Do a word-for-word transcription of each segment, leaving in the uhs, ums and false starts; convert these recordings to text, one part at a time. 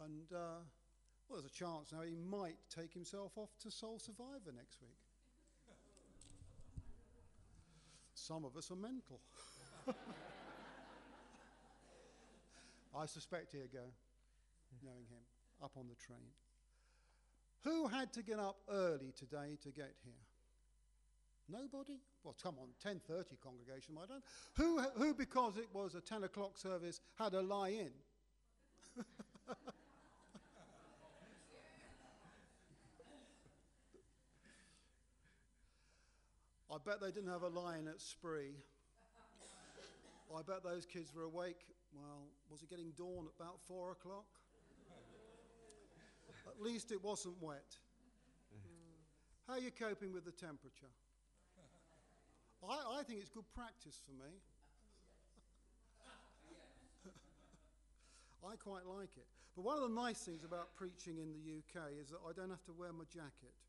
And, uh, well, there's a chance now he might take himself off to Soul Survivor next week. Some of us are mental. I suspect he'll go, knowing him, up on the train. Who had to get up early today to get here? Nobody? Well, come on, ten thirty congregation, I don't. Who, who, because it was a ten o'clock service, had a lie-in? I bet they didn't have a lie-in at Spree. I bet those kids were awake, well, was it getting dawn at about four o'clock? At least it wasn't wet. How are you coping with the temperature? I, I think it's good practice for me. I quite like it. But one of the nice things about preaching in the U K is that I don't have to wear my jacket.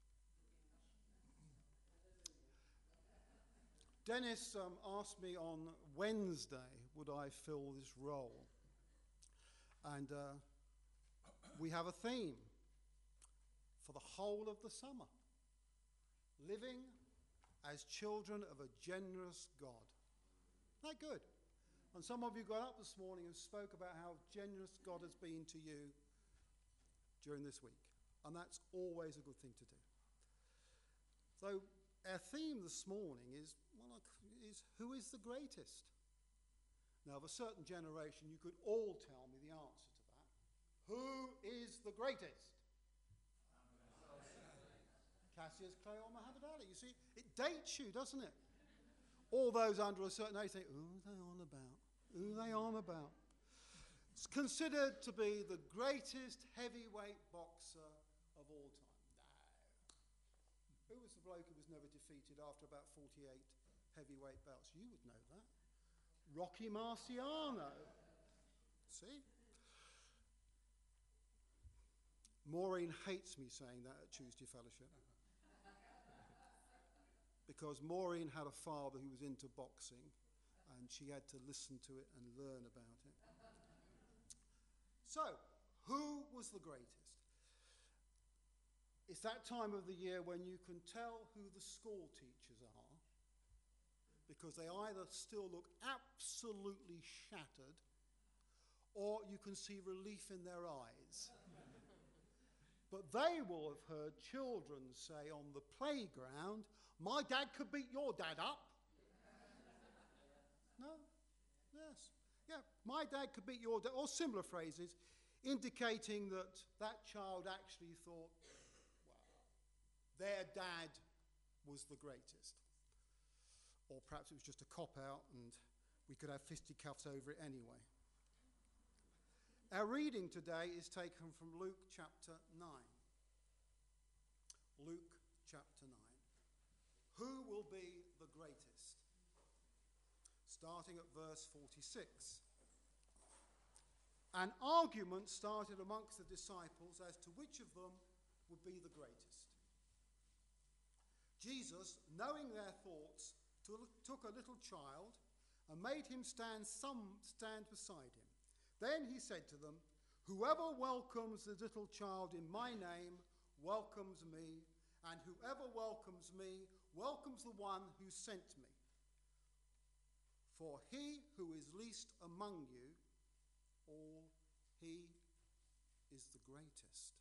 Dennis um, asked me on Wednesday, would I fill this role? And uh, we have a theme for the whole of the summer. Living as children of a generous God. Isn't that good? And some of you got up this morning and spoke about how generous God has been to you during this week. And that's always a good thing to do. So our theme this morning is, well, is who is the greatest? Now, of a certain generation, you could all tell me the answer to that. Who is the greatest? Cassius Clay or Muhammad Ali. You see, it dates you, doesn't it? All those under a certain age think, who are they on about? Who are they on about? It's considered to be the greatest heavyweight boxer of all time. No. Who was the bloke who was never defeated after about forty-eight heavyweight bouts? You would know that. Rocky Marciano. See? Maureen hates me saying that at Tuesday Fellowship. Because Maureen had a father who was into boxing, and she had to listen to it and learn about it. So, who was the greatest? It's that time of the year when you can tell who the school teachers are, because they either still look absolutely shattered, or you can see relief in their eyes. But they will have heard children say on the playground, my dad could beat your dad up. No? Yes. Yeah, my dad could beat your dad, or similar phrases, indicating that that child actually thought, well, their dad was the greatest. Or perhaps it was just a cop-out and we could have fisticuffs over it anyway. Our reading today is taken from Luke chapter nine. Luke chapter nine. Who will be the greatest? Starting at verse forty-six. An argument started amongst the disciples as to which of them would be the greatest. Jesus, knowing their thoughts, took a little child and made him stand some stand beside him. Then he said to them, whoever welcomes the little child in my name welcomes me, and whoever welcomes me welcomes the one who sent me. For he who is least among you, all he is the greatest.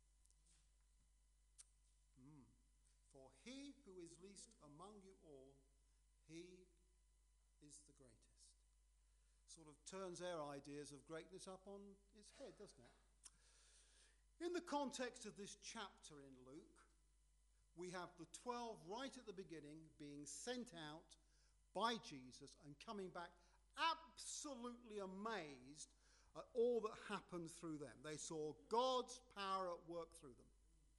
Mm. For he who is least among you all, he is the greatest. Sort of turns our ideas of greatness up on its head, doesn't it? In the context of this chapter in Luke, we have the twelve right at the beginning being sent out by Jesus and coming back absolutely amazed at all that happened through them. They saw God's power at work through them.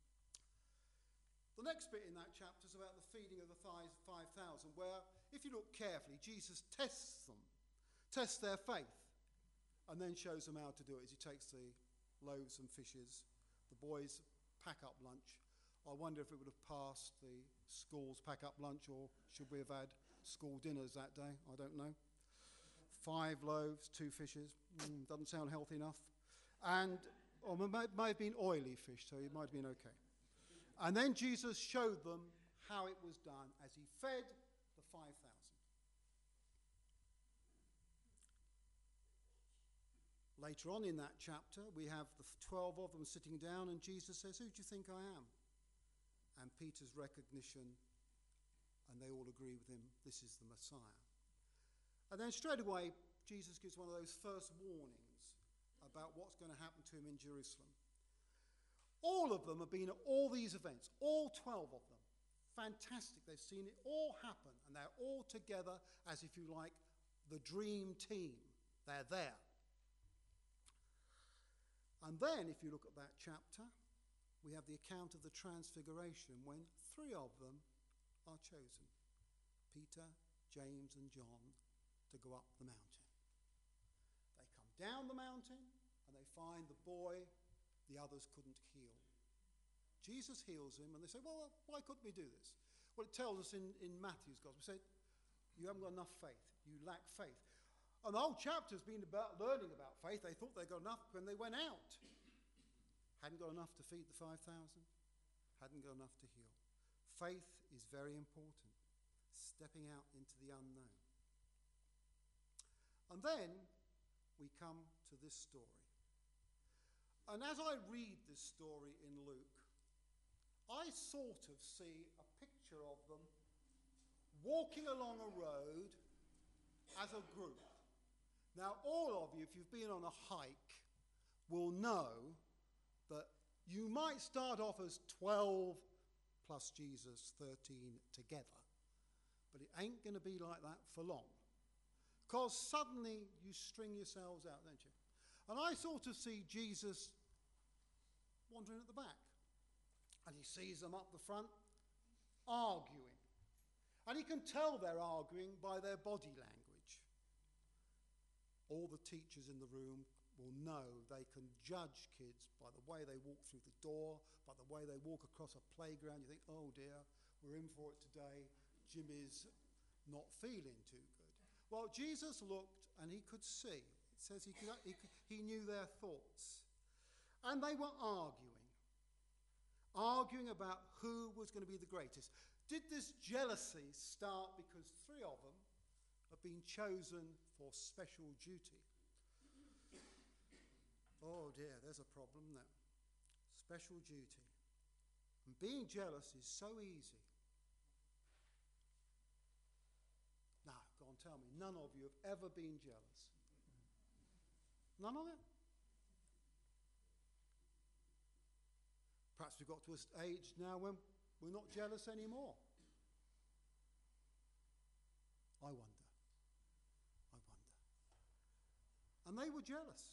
The next bit in that chapter is about the feeding of the five thousand, where, if you look carefully, Jesus tests them, tests their faith, and then shows them how to do it as he takes the loaves and fishes. The boys pack up lunch. I wonder if it would have passed the school's pack up lunch, or should we have had school dinners that day? I don't know. Five loaves, two fishes. Mm, doesn't sound healthy enough. And Or it might, might have been oily fish, so it might have been okay. And then Jesus showed them how it was done as he fed the five thousand. Later on in that chapter, we have the twelve of them sitting down, and Jesus says, "Who do you think I am?" And Peter's recognition, and they all agree with him, this is the Messiah. And then straight away, Jesus gives one of those first warnings about what's going to happen to him in Jerusalem. All of them have been at all these events, all twelve of them. Fantastic. They've seen it all happen, and they're all together as, if you like, the dream team. They're there. And then, if you look at that chapter, we have the account of the Transfiguration when three of them are chosen. Peter, James, and John to go up the mountain. They come down the mountain and they find the boy the others couldn't heal. Jesus heals him and they say, well, why couldn't we do this? Well, it tells us in, in Matthew's Gospel, it said, you haven't got enough faith. You lack faith. And the whole chapter's been about learning about faith. They thought they got enough when they went out. Hadn't got enough to feed the five thousand. Hadn't got enough to heal. Faith is very important. Stepping out into the unknown. And then we come to this story. And as I read this story in Luke, I sort of see a picture of them walking along a road as a group. Now, all of you, if you've been on a hike, will know that you might start off as twelve plus Jesus, thirteen together. But it ain't going to be like that for long. Because suddenly you string yourselves out, don't you? And I sort of see Jesus wandering at the back. And he sees them up the front, arguing. And he can tell they're arguing by their body language. All the teachers in the room will know they can judge kids by the way they walk through the door, by the way they walk across a playground. You think, oh dear, we're in for it today. Jimmy's not feeling too good. Well, Jesus looked and he could see. It says he, could, he, he knew their thoughts. And they were arguing. Arguing about who was going to be the greatest. Did this jealousy start because three of them have been chosen for special duty? Oh dear, there's a problem there. Special duty. And being jealous is so easy. Now, go on, tell me, none of you have ever been jealous. None of it? Perhaps we've got to an age now when we're not jealous anymore. I wonder. I wonder. And they were jealous.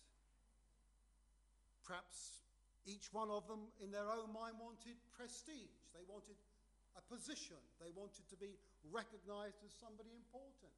Perhaps each one of them in their own mind wanted prestige. They wanted a position. They wanted to be recognized as somebody important.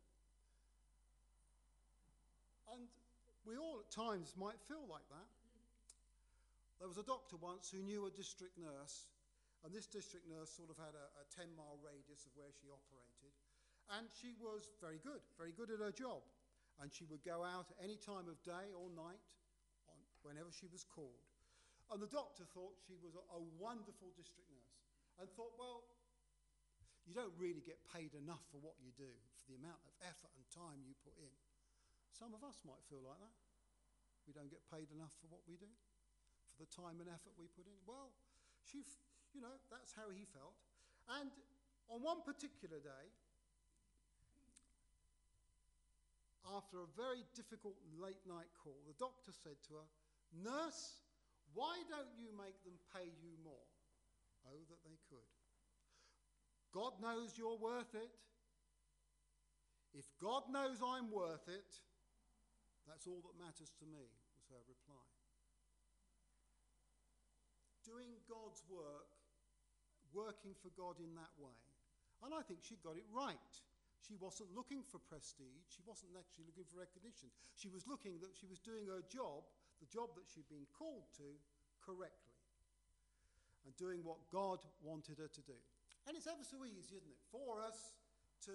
And we all at times might feel like that. There was a doctor once who knew a district nurse, and this district nurse sort of had a, a ten-mile radius of where she operated, and she was very good, very good at her job. And she would go out at any time of day or night, on, whenever she was called. And the doctor thought she was a, a wonderful district nurse, and thought, well, you don't really get paid enough for what you do, for the amount of effort and time you put in. Some of us might feel like that. We don't get paid enough for what we do, for the time and effort we put in. Well, she, you know, that's how he felt. And on one particular day, after a very difficult late night call, the doctor said to her, "Nurse, why don't you make them pay you more?" Oh, that they could. God knows you're worth it. If God knows I'm worth it, that's all that matters to me, was her reply. Doing God's work, working for God in that way. And I think she got it right. She wasn't looking for prestige. She wasn't actually looking for recognition. She was looking that she was doing her job, the job that she'd been called to, correctly. And doing what God wanted her to do. And it's ever so easy, isn't it, for us to,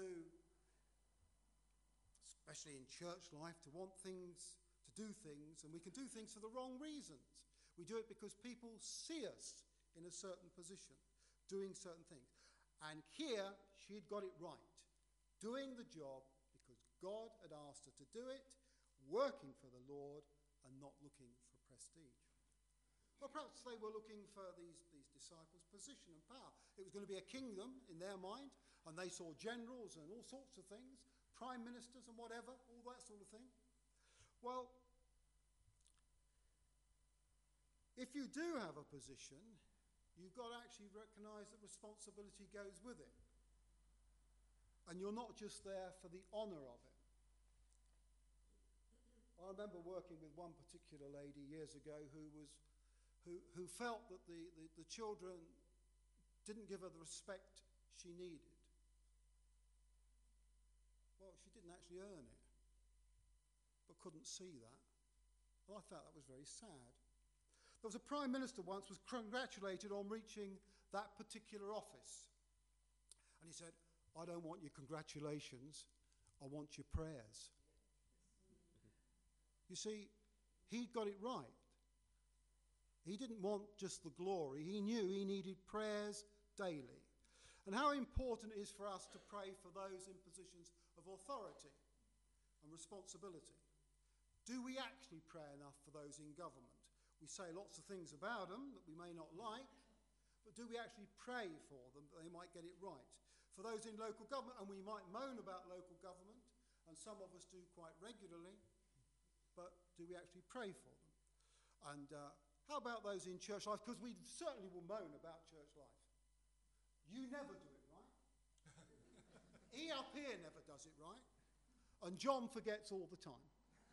especially in church life, to want things, to do things, and we can do things for the wrong reasons. We do it because people see us in a certain position, doing certain things. And here, she'd got it right, doing the job because God had asked her to do it, working for the Lord and not looking for prestige. Well, perhaps they were looking for these, these disciples' position and power. It was going to be a kingdom in their mind, and they saw generals and all sorts of things, prime ministers and whatever, all that sort of thing. Well, if you do have a position, you've got to actually recognise that responsibility goes with it. And you're not just there for the honour of it. I remember working with one particular lady years ago who was who, who felt that the, the, the children didn't give her the respect she needed. Well, she didn't actually earn it, but couldn't see that. And I felt that was very sad. There was a prime minister once was congratulated on reaching that particular office. And he said, I don't want your congratulations, I want your prayers. You see, he got it right. He didn't want just the glory. He knew he needed prayers daily. And how important it is for us to pray for those in positions of authority and responsibility. Do we actually pray enough for those in government? We say lots of things about them that we may not like, but do we actually pray for them that they might get it right? For those in local government, and we might moan about local government, and some of us do quite regularly, but do we actually pray for them? And uh, how about those in church life? Because we certainly will moan about church life. You never do it right. He up here never does it right. And John forgets all the time.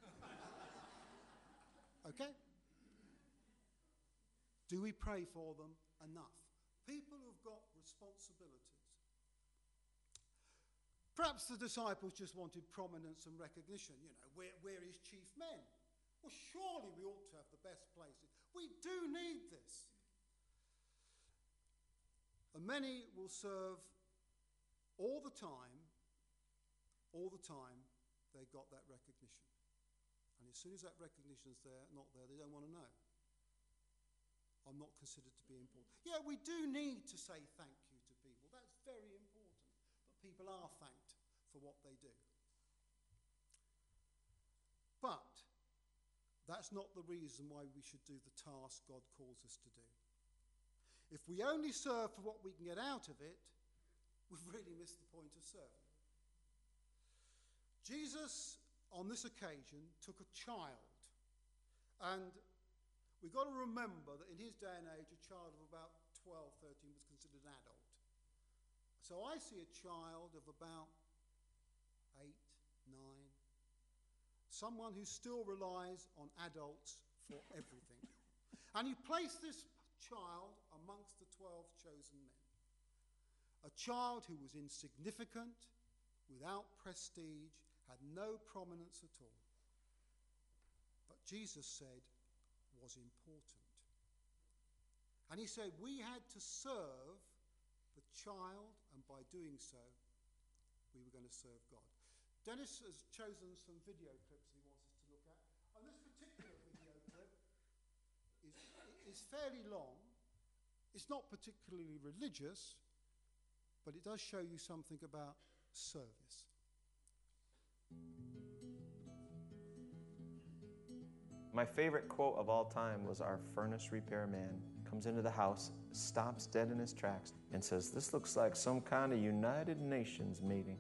Okay? Do we pray for them enough? People who've got responsibilities. Perhaps the disciples just wanted prominence and recognition. You know, we're, we're his chief men. Well, surely we ought to have the best places. We do need this. And many will serve all the time, all the time they got that recognition. And as soon as that recognition's there, not there, they don't want to know. I'm not considered to be important. Yeah, we do need to say thank you to people. That's very important. But people are thanked for what they do. But that's not the reason why we should do the task God calls us to do. If we only serve for what we can get out of it, we've really missed the point of serving. Jesus, on this occasion, took a child. And we've got to remember that in his day and age, a child of about twelve, thirteen was considered an adult. So I see a child of about eight, nine, someone who still relies on adults for everything. And he placed this child amongst the twelve chosen men. A child who was insignificant, without prestige, had no prominence at all. But Jesus said was important. And he said we had to serve the child, and by doing so, we were going to serve God. Dennis has chosen some video clips he wants us to look at. And this particular video clip is, is fairly long. It's not particularly religious, but it does show you something about service. My favorite quote of all time was our furnace repairman comes into the house, stops dead in his tracks, and says, "This looks like some kind of United Nations meeting."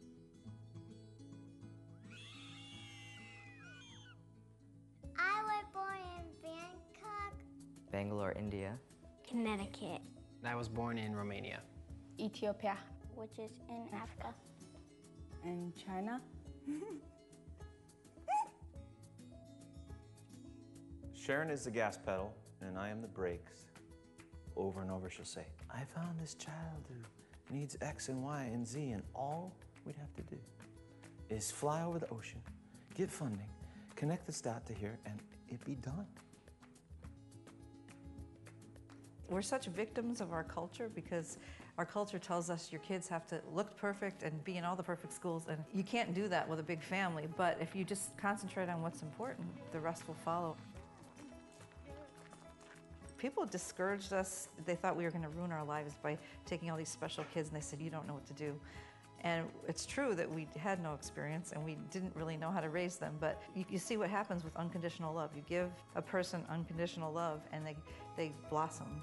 I was born in Bangkok, Bangalore, India. Connecticut, I was born in Romania. Ethiopia. which is in Africa. And China. Sharon is the gas pedal, and I am the brakes. Over and over she'll say, "I found this child who needs X and Y and Z, and all we'd have to do is fly over the ocean, get funding, connect this dot to here, and it'd be done." We're such victims of our culture because our culture tells us your kids have to look perfect and be in all the perfect schools, and you can't do that with a big family. But if you just concentrate on what's important, the rest will follow. People discouraged us. They thought we were going to ruin our lives by taking all these special kids, and they said, you don't know what to do. And it's true that we had no experience and we didn't really know how to raise them, but you, you see what happens with unconditional love. You give a person unconditional love and they, they blossom.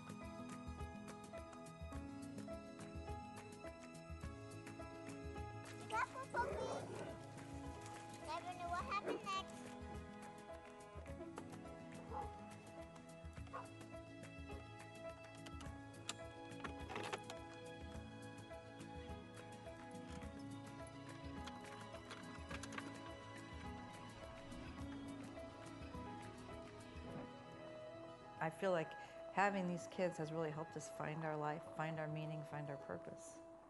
Careful, Poppy. Never know what happened next. I feel like having these kids has really helped us find our life, find our meaning, find our purpose.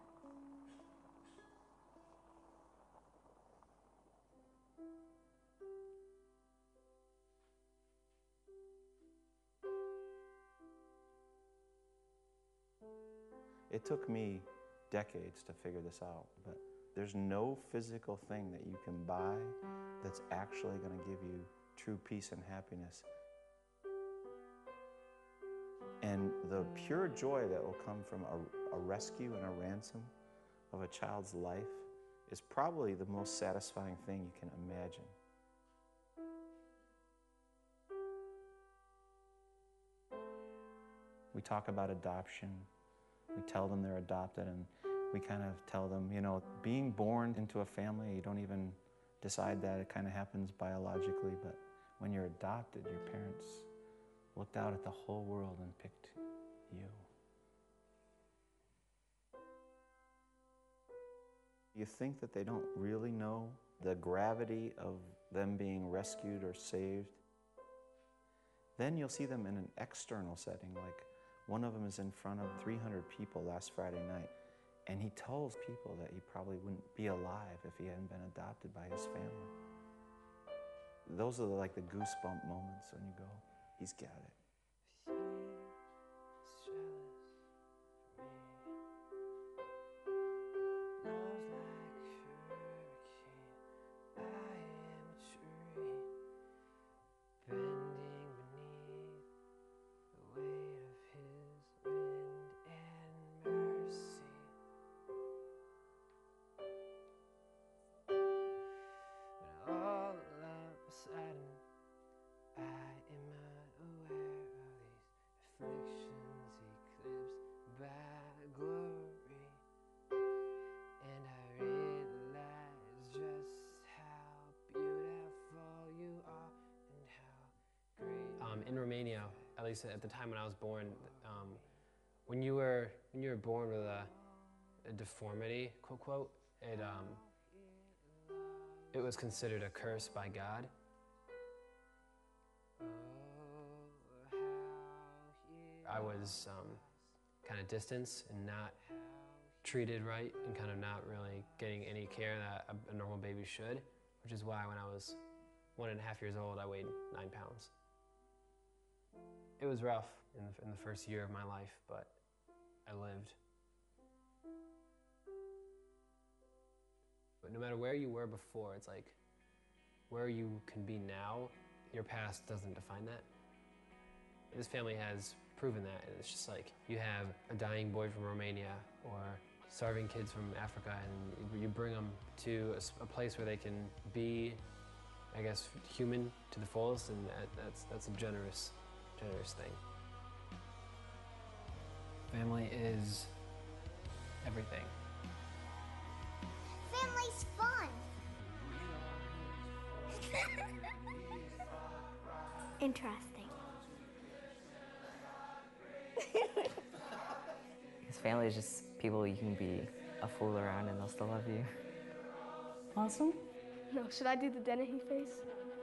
It took me decades to figure this out, but there's no physical thing that you can buy that's actually going to give you true peace and happiness. And the pure joy that will come from a, a rescue and a ransom of a child's life is probably the most satisfying thing you can imagine. We talk about adoption. We tell them they're adopted, and we kind of tell them, you know, being born into a family, you don't even decide that. It kind of happens biologically, but when you're adopted, your parents looked out at the whole world and picked you. You think that they don't really know the gravity of them being rescued or saved. Then you'll see them in an external setting, like one of them is in front of three hundred people last Friday night, and he tells people that he probably wouldn't be alive if he hadn't been adopted by his family. Those are the, like the goosebump moments when you go, he's got it. In Romania, at least at the time when I was born, um, when you were when you were born with a, a deformity, quote quote, it um, it was considered a curse by God. I was um, kind of distanced and not treated right, and kind of not really getting any care that a, a normal baby should, which is why when I was one and a half years old, I weighed nine pounds. It was rough in the, in the first year of my life, but I lived. But no matter where you were before, it's like where you can be now, your past doesn't define that. This family has proven that, and it's just like you have a dying boy from Romania or starving kids from Africa, and you bring them to a, a place where they can be, I guess, human to the fullest, and that, that's, that's a generous generous thing. Family is everything. Family's fun. Interesting. His family is just people you can be a fool around and they'll still love you. Awesome. No, should I do the Dennehy face?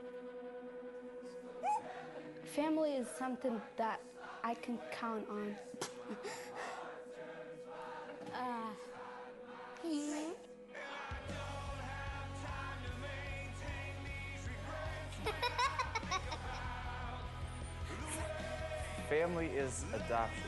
Family is something that I can count on. uh, Mm-hmm. Family is adoption.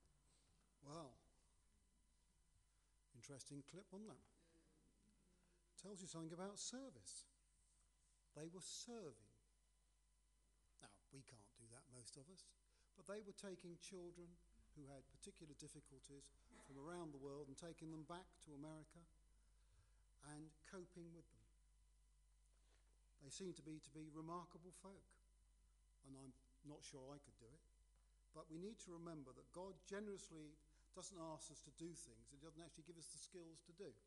Well, interesting clip, wasn't it? tells you something about service. They were serving. Now, we can't do that, most of us, but they were taking children who had particular difficulties from around the world and taking them back to America and coping with them. They seem to be to be remarkable folk, and I'm not sure I could do it. But we need to remember that God generously doesn't ask us to do things. He doesn't actually give us the skills to do.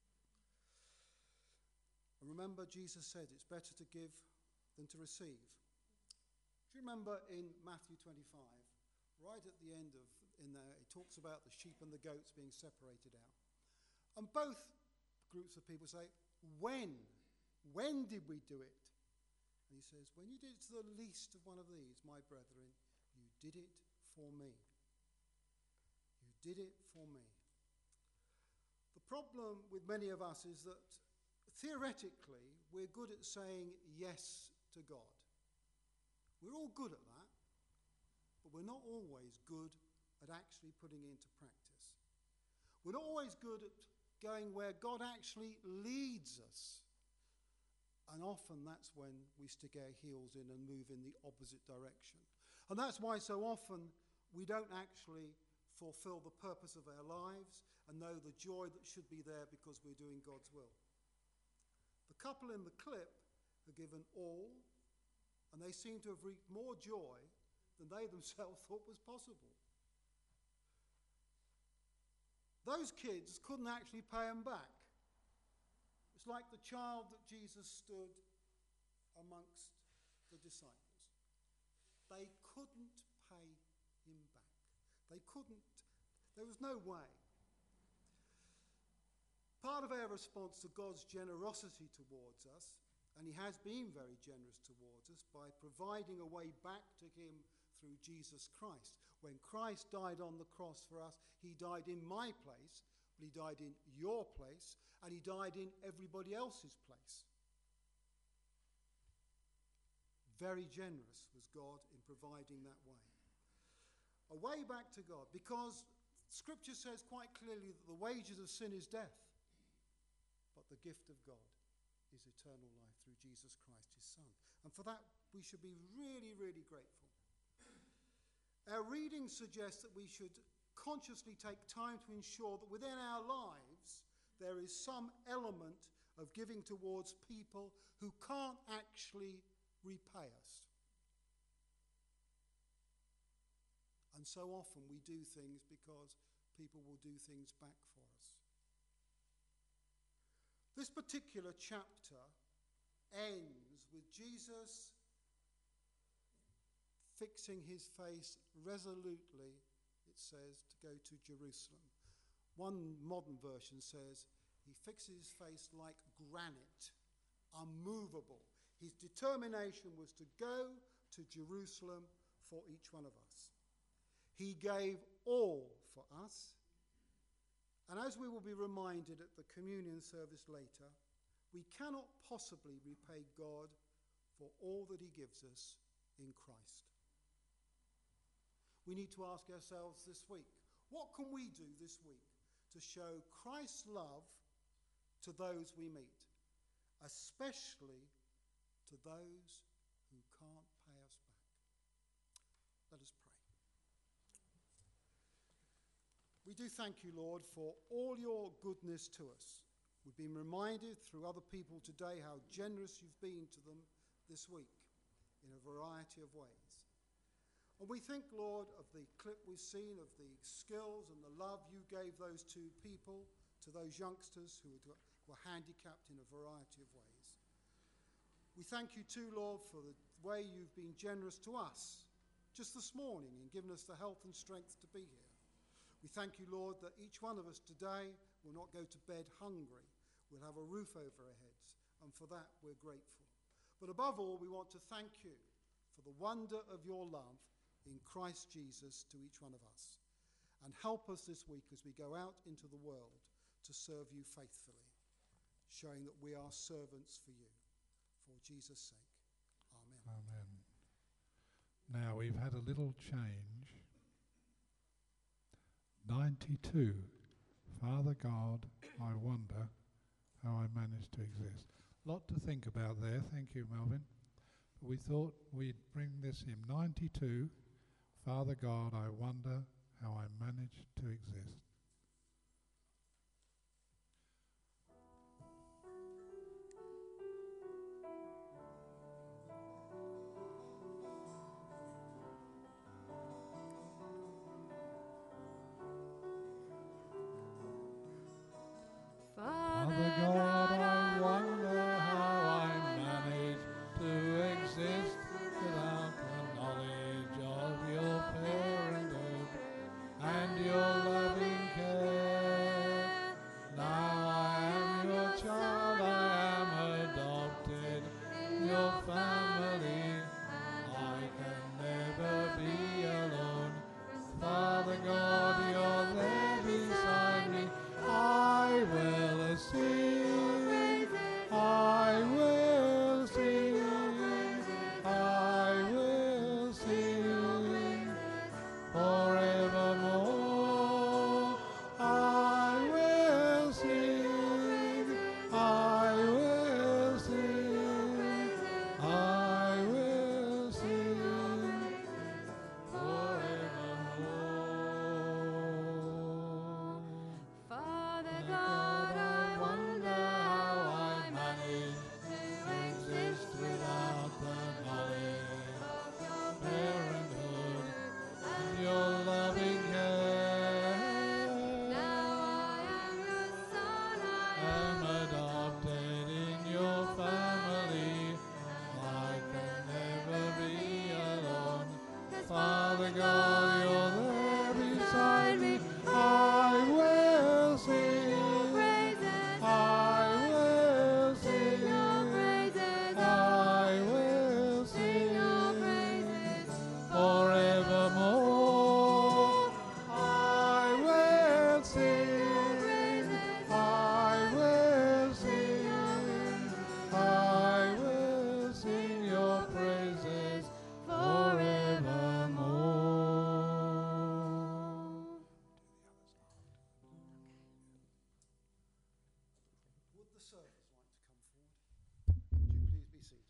And remember, Jesus said it's better to give than to receive. Do you remember in Matthew twenty-five, right at the end of in there, it talks about the sheep and the goats being separated out. And both groups of people say, when? When did we do it? And he says, when you did it to the least of one of these, my brethren, you did it for me. You did it for me. The problem with many of us is that theoretically we're good at saying yes to God. We're all good at that, but we're not always good at actually putting it into practice. We're not always good at going where God actually leads us. And often that's when we stick our heels in and move in the opposite direction. And that's why so often we don't actually fulfill the purpose of our lives and know the joy that should be there because we're doing God's will. The couple in the clip are given all, and they seem to have reaped more joy than they themselves thought was possible. Those kids couldn't actually pay them back. It's like the child that Jesus stood amongst the disciples. They couldn't pay him back. They couldn't, there was no way. Part of our response to God's generosity towards us, and he has been very generous towards us by providing a way back to him through Jesus Christ. When Christ died on the cross for us, he died in my place, but he died in your place, and he died in everybody else's place. Very generous was God in providing that way. A way back to God, because Scripture says quite clearly that the wages of sin is death, but the gift of God is eternal life through Jesus Christ, his Son. And for that, we should be really, really grateful. Our reading suggests that we should consciously take time to ensure that within our lives there is some element of giving towards people who can't actually repay us. And so often we do things because people will do things back for us. This particular chapter ends with Jesus fixing his face resolutely, it says, to go to Jerusalem. One modern version says he fixes his face like granite, unmovable. His determination was to go to Jerusalem for each one of us. He gave all for us. And as we will be reminded at the communion service later, we cannot possibly repay God for all that he gives us in Christ. We need to ask ourselves this week, what can we do this week to show Christ's love to those we meet, especially to those who can't pay us back? Let us pray. We do thank you, Lord, for all your goodness to us. We've been reminded through other people today how generous you've been to them this week in a variety of ways. And we think, Lord, of the clip we've seen of the skills and the love you gave those two people, to those youngsters who were handicapped in a variety of ways. We thank you too, Lord, for the way you've been generous to us just this morning in giving us the health and strength to be here. We thank you, Lord, that each one of us today will not go to bed hungry. We'll have a roof over our heads, and for that we're grateful. But above all, we want to thank you for the wonder of your love in Christ Jesus to each one of us. And help us this week as we go out into the world to serve you faithfully, showing that we are servants for you. For Jesus' sake, amen. Amen. Now we've had a little change. ninety-two. Father God, I wonder, how I managed to exist. Lot to think about there. Thank you, Melvin. But we thought we'd bring this hymn, ninety-two, Father God, I wonder how I managed to exist. Father God, I wonder how I managed to exist without the knowledge of your parenthood and your loving care. Now I am your child, I am adopted in your family. I can never be alone. Father God, you're there beside me. I will sing, I will sing, I will sing forevermore. I will sing, I will sing, I will sing forevermore. Father God, I wonder how I managed to exist without the knowledge of your parenthood And your loving care. Now I am your son, I am adopted in your family. I can never be alone. Father God, you're there beside me. I will sing your praises, I will sing sing your praises, I will sing your sing praises forevermore. I will sing, I will sing, I will sing your praises forevermore. Would the servers like to come forward? Would you please be seated?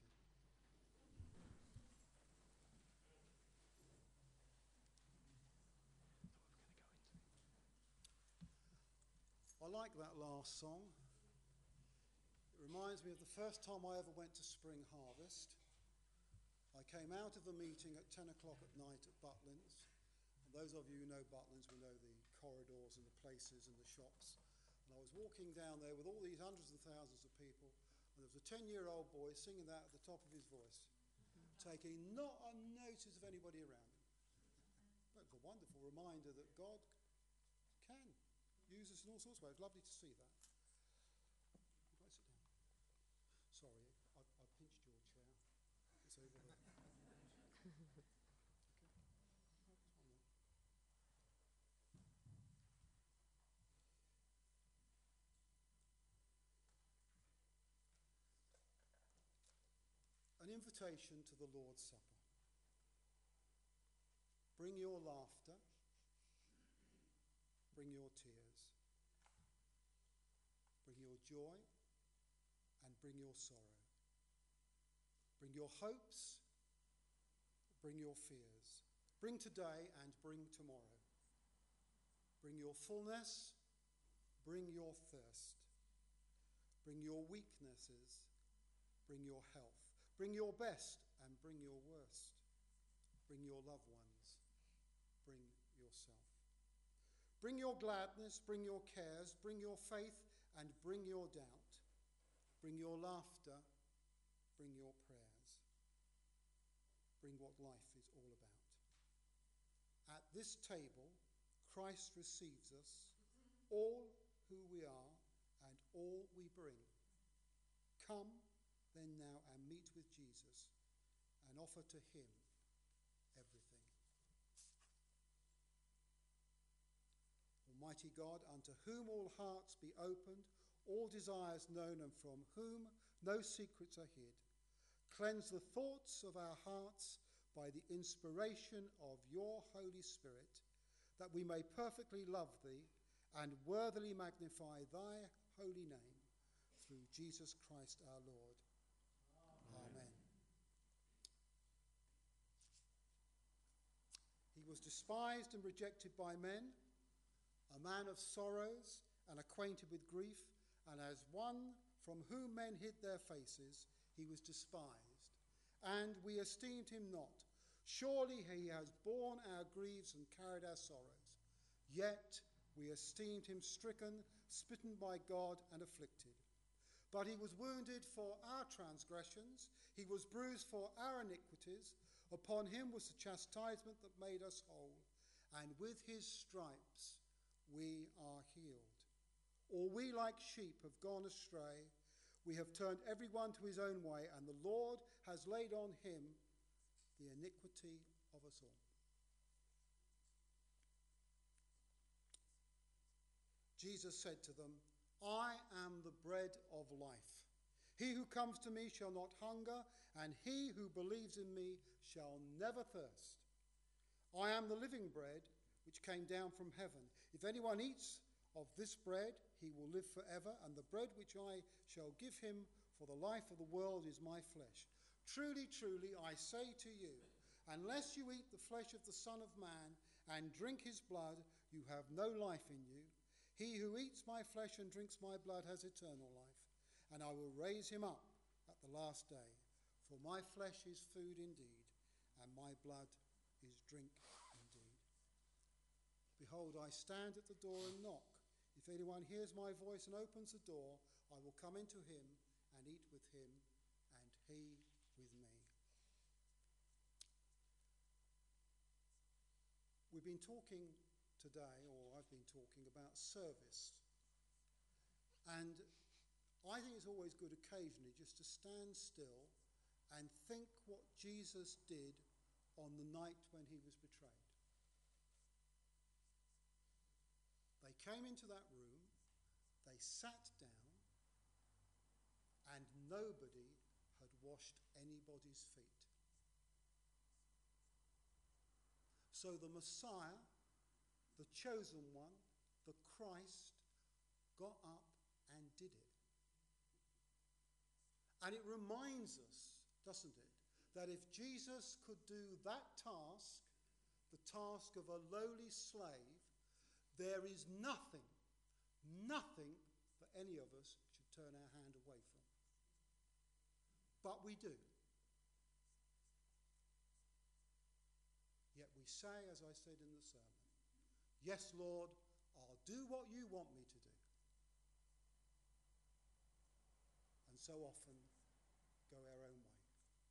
I like that last song. It reminds me of the first time I ever went to Spring Harvest. I came out of the meeting at ten o'clock at night at Butlins. And those of you who know Butlins will know the corridors and the places and the shops. And I was walking down there with all these hundreds of thousands of people, and there was a ten-year-old boy singing that at the top of his voice, taking not a notice of anybody around him. It was a wonderful reminder that God can use us in all sorts of ways. Lovely to see that. Can I sit down? Sorry, I, I pinched your chair. It's over there. Okay. An invitation to the Lord's Supper. Bring your laughter, bring your tears, bring your joy, and bring your sorrow. Bring your hopes, bring your fears. Bring today and bring tomorrow. Bring your fullness, bring your thirst. Bring your weaknesses, bring your health. Bring your best and bring your worst. Bring your loved ones, bring yourself. Bring your gladness, bring your cares, bring your faith and bring your doubt. Bring your laughter, bring your prayers. Bring what life is all about. At this table, Christ receives us, all who we are and all we bring. Come then now and meet with Jesus and offer to him everything. Almighty God, unto whom all hearts be opened, all desires known, and from whom no secrets are hid, cleanse the thoughts of our hearts by the inspiration of your Holy Spirit, that we may perfectly love thee and worthily magnify thy holy name, through Jesus Christ our Lord. Amen. Amen. He was despised and rejected by men, a man of sorrows and acquainted with grief, and as one from whom men hid their faces, he was despised, and we esteemed him not. Surely he has borne our griefs and carried our sorrows. Yet we esteemed him stricken, smitten by God, and afflicted. But he was wounded for our transgressions, he was bruised for our iniquities. Upon him was the chastisement that made us whole, and with his stripes we are healed. All we like sheep have gone astray. We have turned everyone to his own way, and the Lord has laid on him the iniquity of us all. Jesus said to them, I am the bread of life. He who comes to me shall not hunger, and he who believes in me shall never thirst. I am the living bread which came down from heaven. If anyone eats of this bread, he will live forever, and the bread which I shall give him for the life of the world is my flesh. Truly, truly, I say to you, unless you eat the flesh of the Son of Man and drink his blood, you have no life in you. He who eats my flesh and drinks my blood has eternal life, and I will raise him up at the last day. For my flesh is food indeed, and my blood is drink indeed. Behold, I stand at the door and knock. If anyone hears my voice and opens the door, I will come into him and eat with him, and he with me. We've been talking today, or I've been talking about service. And I think it's always good occasionally just to stand still and think what Jesus did on the night when he was betrayed. They came into that room, they sat down, and nobody had washed anybody's feet. So the Messiah, the chosen one, the Christ, got up and did it. And it reminds us, doesn't it, that if Jesus could do that task, the task of a lowly slave, there is nothing, nothing that any of us should turn our hand away from. But we do. Yet we say, as I said in the sermon, yes, Lord, I'll do what you want me to do. And so often go our own way.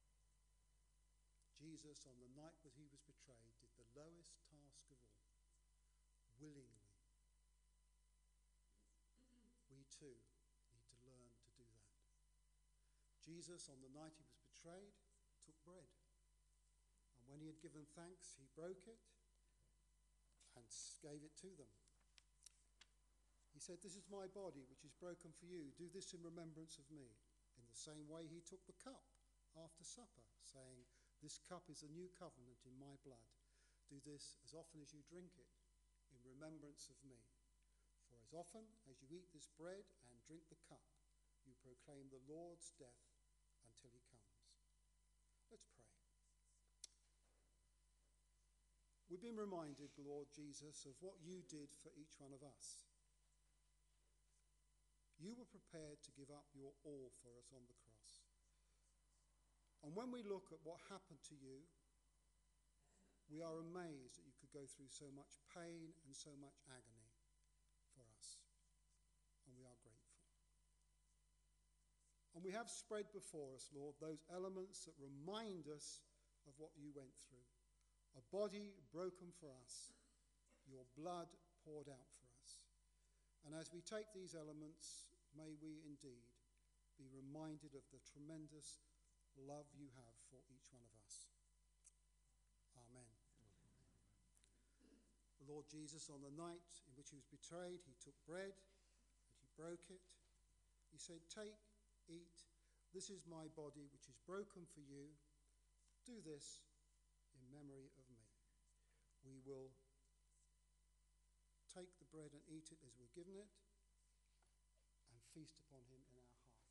Jesus, on the night that he was betrayed, did the lowest task of all, willingly. We too need to learn to do that. Jesus, on the night he was betrayed, took bread. And when he had given thanks, he broke it and gave it to them. He said, this is my body, which is broken for you. Do this in remembrance of me. In the same way, he took the cup after supper, saying, this cup is the new covenant in my blood. Do this as often as you drink it in remembrance of me. For as often as you eat this bread and drink the cup, you proclaim the Lord's death until he comes. Let's pray. We've been reminded, Lord Jesus, of what you did for each one of us. You were prepared to give up your all for us on the cross. And when we look at what happened to you, we are amazed that you could go through so much pain and so much agony for us. And we are grateful. And we have spread before us, Lord, those elements that remind us of what you went through. A body broken for us, your blood poured out for us. And as we take these elements, may we indeed be reminded of the tremendous love you have for each one of us. Amen. The Lord Jesus, on the night in which he was betrayed, he took bread and he broke it. He said, take, eat. This is my body, which is broken for you. Do this in memory of me. We will take the bread and eat it as we're given it and feast upon him in our hearts.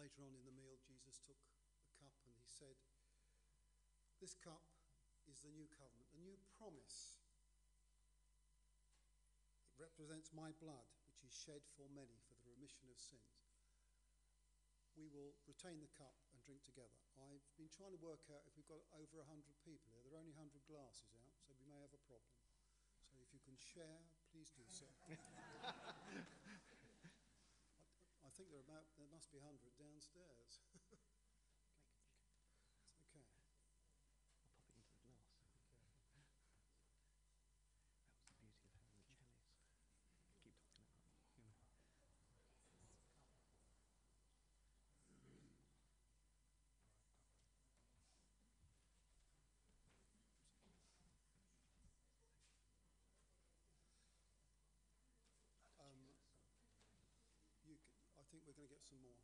later on in the meal, Jesus took the cup and he said, "This cup is the new covenant, the new promise. It represents my blood, which is shed for many for the remission of sins." We will retain the cup and drink together. I've been trying to work out if we've got over one hundred people here. There are only one hundred glasses out, so we may have a problem. So if you can share, please do so. I, I think there are about, there must be one hundred downstairs. It's okay. I'll pop it into the glass. That was the beauty of having the chalice. Keep talking about it, you know. Um, you c I think we're going to get some more.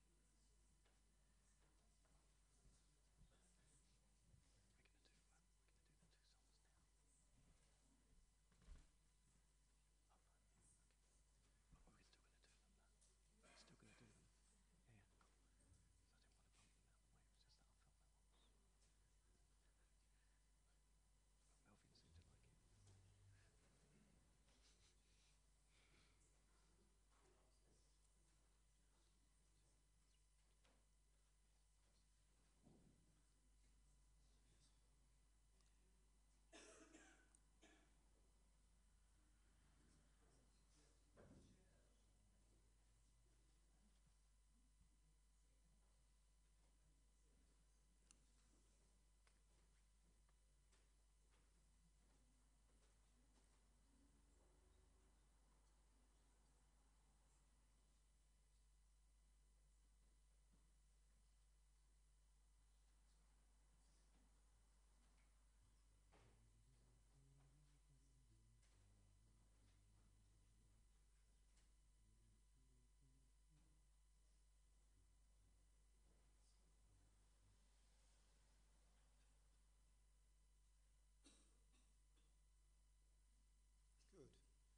Good.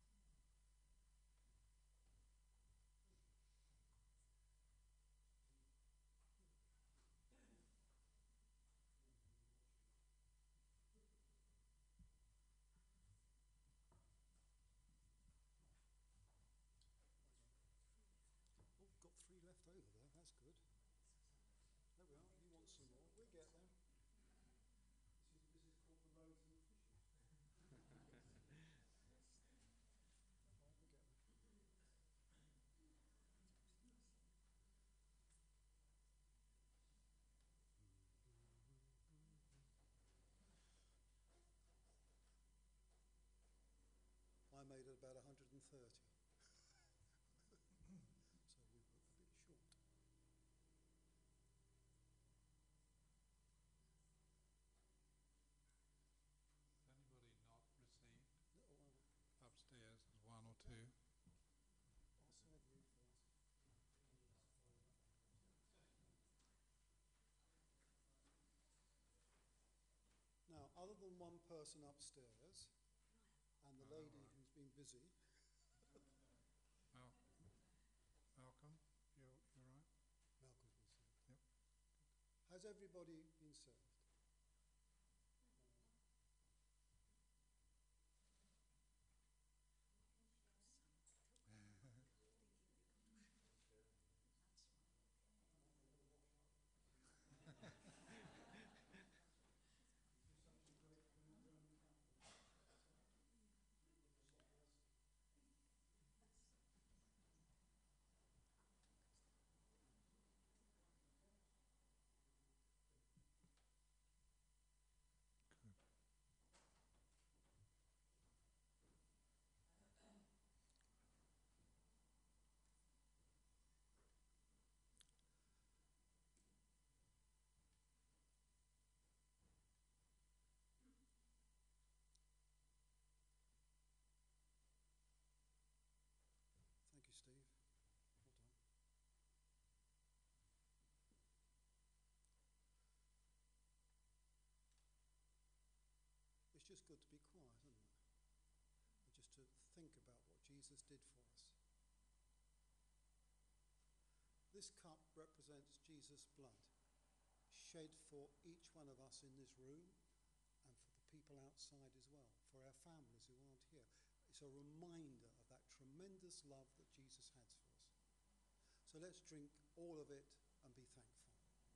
Oh, got three left over there. That's good. There we are. You want some more? We'll get there. This is, this is called the road to the fishing. I made it about one hundred thirty. So we were a bit short. Has anybody not received? Little one. Upstairs, there's one or two. I'll serve you first. Now, other than one person upstairs and the Oh, lady right. who's been busy, Mal- Malcolm, you're, you're right? Malcolm's been served. Yep. Has everybody been served? Thank you, Steve. Well done. It's just good to be quiet, isn't it? And just to think about what Jesus did for us. this cup represents Jesus' blood shed for each one of us in this room and for the people outside as well, for our families who aren't here. It's a reminder of that tremendous love that Jesus has for us. So let's drink all of it and be thankful.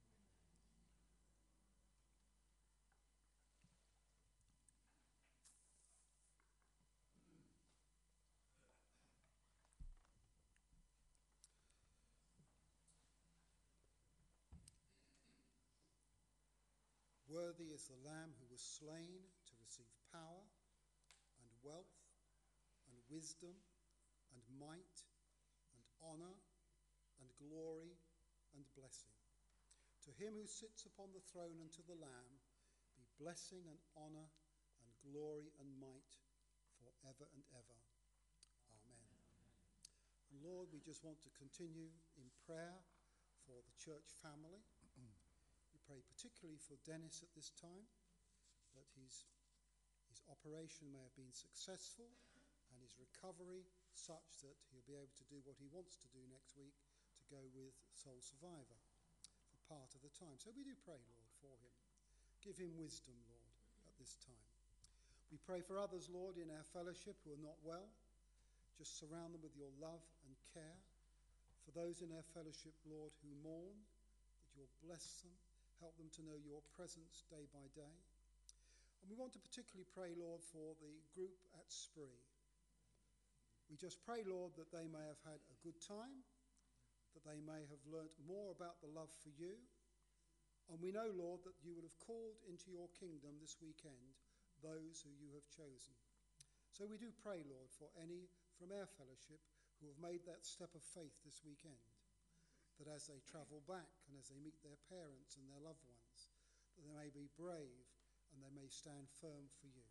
Worthy is the Lamb who was slain to receive power and wealth and wisdom and might and honor and glory and blessing. To him who sits upon the throne and to the Lamb be blessing and honor and glory and might forever and ever. Amen. And Lord, we just want to continue in prayer for the church family. Pray particularly for Dennis at this time, that his, his operation may have been successful and his recovery such that he'll be able to do what he wants to do next week, to go with Soul Survivor for part of the time. So we do pray, Lord, for him. Give him wisdom, Lord, at this time. We pray for others, Lord, in our fellowship who are not well. Just surround them with your love and care. For those in our fellowship, Lord, who mourn, that you'll bless them. Help them to know your presence day by day. And we want to particularly pray, Lord, for the group at Spree. We just pray, Lord, that they may have had a good time, that they may have learnt more about the love for you. And we know, Lord, that you will have called into your kingdom this weekend those who you have chosen. So we do pray, Lord, for any from our fellowship who have made that step of faith this weekend, that as they travel back and as they meet their parents and their loved ones, that they may be brave and they may stand firm for you.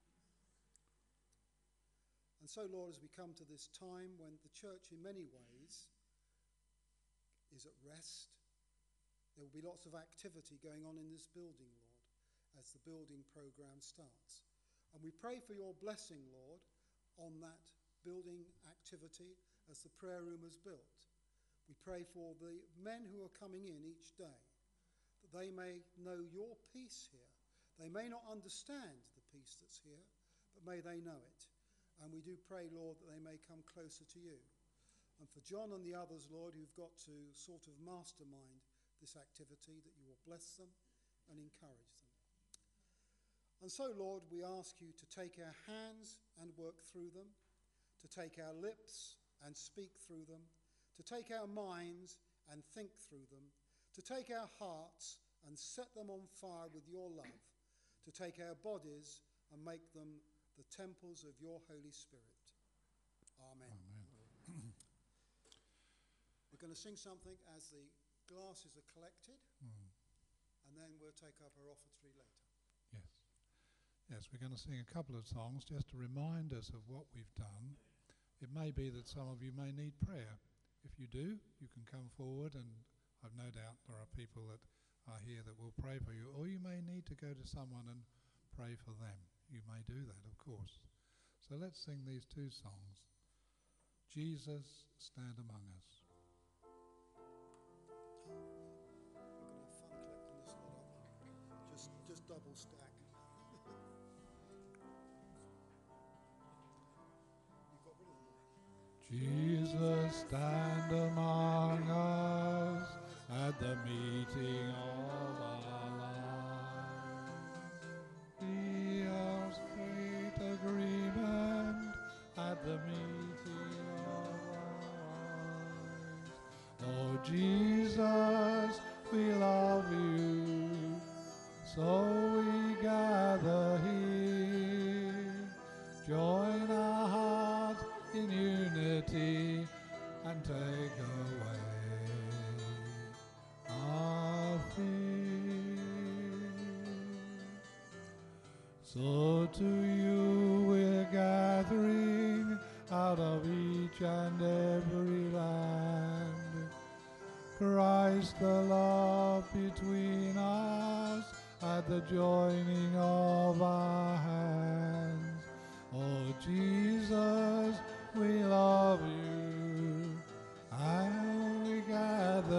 And so, Lord, as we come to this time when the church in many ways is at rest, there will be lots of activity going on in this building, Lord, as the building program starts. And we pray for your blessing, Lord, on that building activity as the prayer room is built. We pray for the men who are coming in each day, that they may know your peace here. They may not understand the peace that's here, but may they know it. And we do pray, Lord, that they may come closer to you. And for John and the others, Lord, who've got to sort of mastermind this activity, that you will bless them and encourage them. And so, Lord, we ask you to take our hands and work through them, to take our lips and speak through them, to take our minds and think through them, to take our hearts and set them on fire with your love, to take our bodies and make them the temples of your Holy Spirit. Amen. Amen. We're going to sing something as the glasses are collected, Mm. and then we'll take up our offertory later. Yes. Yes, we're going to sing a couple of songs just to remind us of what we've done. It may be that some of you may need prayer. If you do, you can come forward, and I've no doubt there are people that are here that will pray for you, or you may need to go to someone and pray for them. You may do that, of course. So let's sing these two songs. Jesus, Stand Among Us. We're going to have fun collecting this lot up. Just, just double stack. You got rid of them. Jesus, stand among us at the meeting of our lives. Be our great agreement at the meeting of our lives. Oh Jesus, we love you, so we gather here. Join our hearts in unity and take away our fear. So to you we're gathering out of each and every land. Christ, the love between us at the joining of our hands. Oh Jesus, we love you, and we gather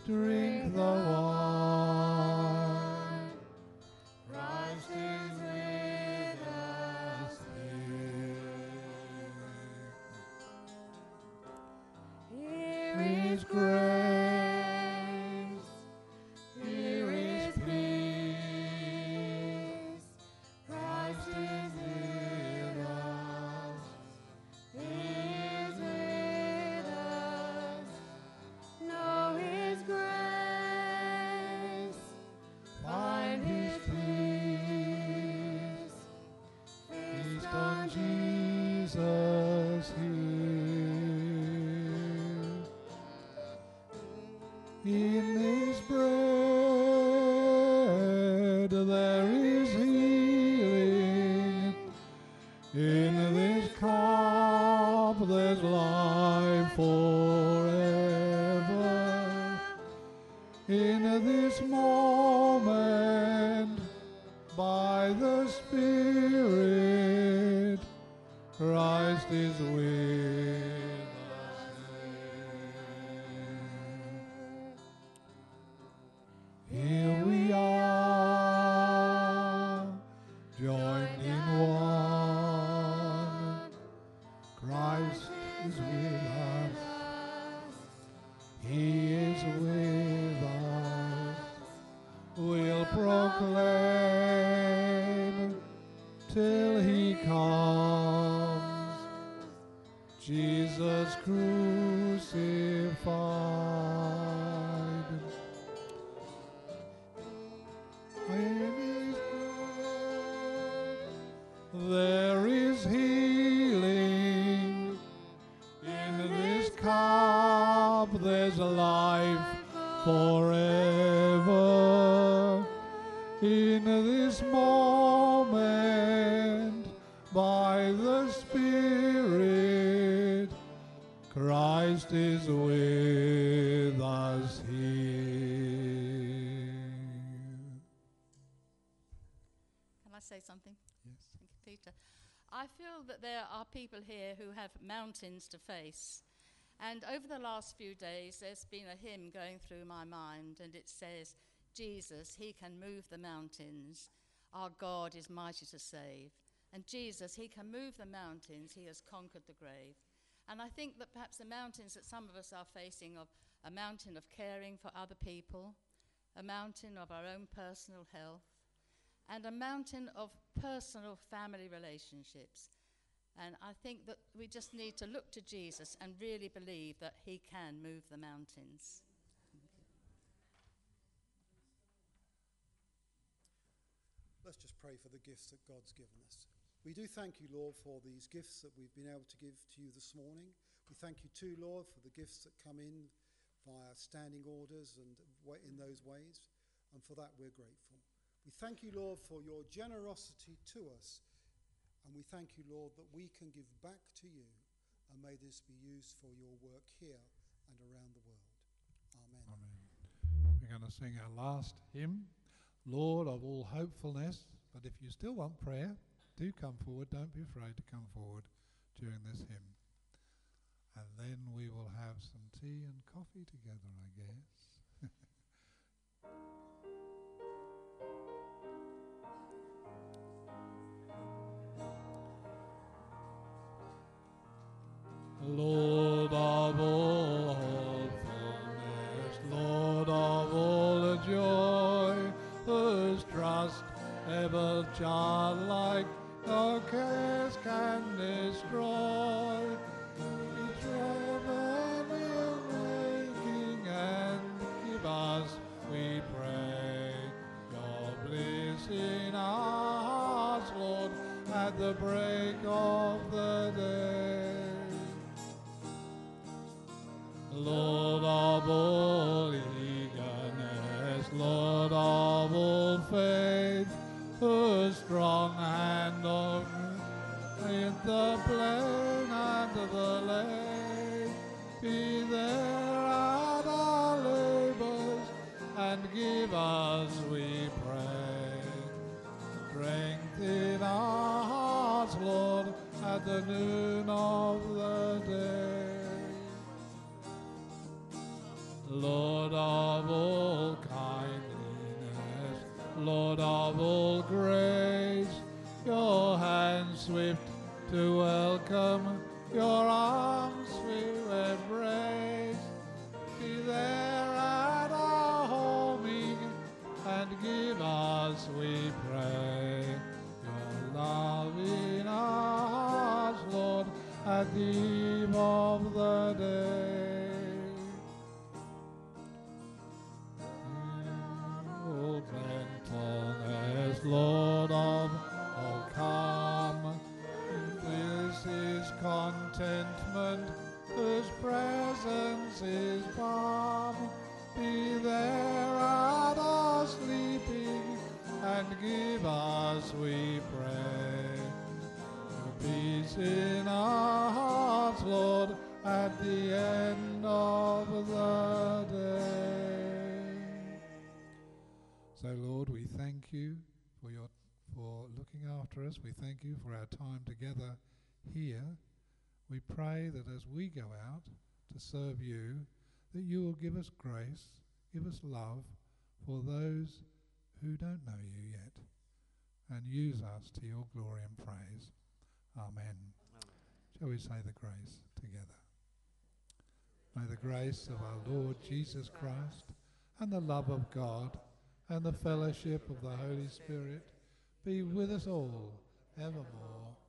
drink the wine. Christ is with us here. Here is grace, here is peace. Christ is with us, He is with us. Know His grace, find His peace. Feast on Jesus here. In this bread there is healing. In this cup there's life forever. In this moment, by the Spirit, Christ is with us here. Here we are, joined in one. Christ is with us. He is with us. We'll proclaim till He comes, Jesus crucified. In His blood there is healing. In this cup there's life forever. In this moment, by the Spirit, Christ is with us here. Can I say something? Yes. Thank you, Peter. I feel that there are people here who have mountains to face. And over the last few days, there's been a hymn going through my mind, and it says, Jesus, He can move the mountains. Our God is mighty to save. And Jesus, He can move the mountains. He has conquered the grave. And I think that perhaps the mountains that some of us are facing, of a mountain of caring for other people, a mountain of our own personal health, and a mountain of personal family relationships. And I think that we just need to look to Jesus and really believe that He can move the mountains. Let's just pray for the gifts that God's given us. We do thank you, Lord, for these gifts that we've been able to give to you this morning. We thank you too, Lord, for the gifts that come in via standing orders and in those ways. And for that, we're grateful. We thank you, Lord, for your generosity to us. And we thank you, Lord, that we can give back to you. And may this be used for your work here and around the world. Amen. Amen. We're going to sing our last hymn, Lord of all hopefulness. But if you still want prayer, do come forward. Don't be afraid to come forward during this hymn. And then we will have some tea and coffee together, I guess. Lord of all hopefulness, Lord of all the joy, whose trust ever childlike no cares can destroy. Each revenue making and give us, we pray, your bliss in our hearts, Lord, at the break of the day. Lord of all eagerness, Lord of all faith, whose strong hand of in the plain and the lake, be there at our labors, and give us, we pray, strength in our hearts, Lord, at the noon of the day. Lord of all kindliness, Lord of all grace, your hand swift to welcome, your arms sweet embrace. Be there at our homing, and give us, we pray, your love in our hearts, Lord, at the eve of the day. O gentleness, Lord of all, come. This is contentment, whose presence is balm. Be there at our sleeping, and give us, we pray, peace in our hearts, Lord, at the end of the day. So, Lord, we thank you for your for looking after us. We thank you for our time together here. We pray that as we go out to serve you, that you will give us grace, give us love for those who don't know you yet, and use us to your glory and praise. Amen. Amen. Shall we say the grace together? May the grace of our Lord Jesus Christ and the love of God and the fellowship of the Holy Spirit be with us all evermore.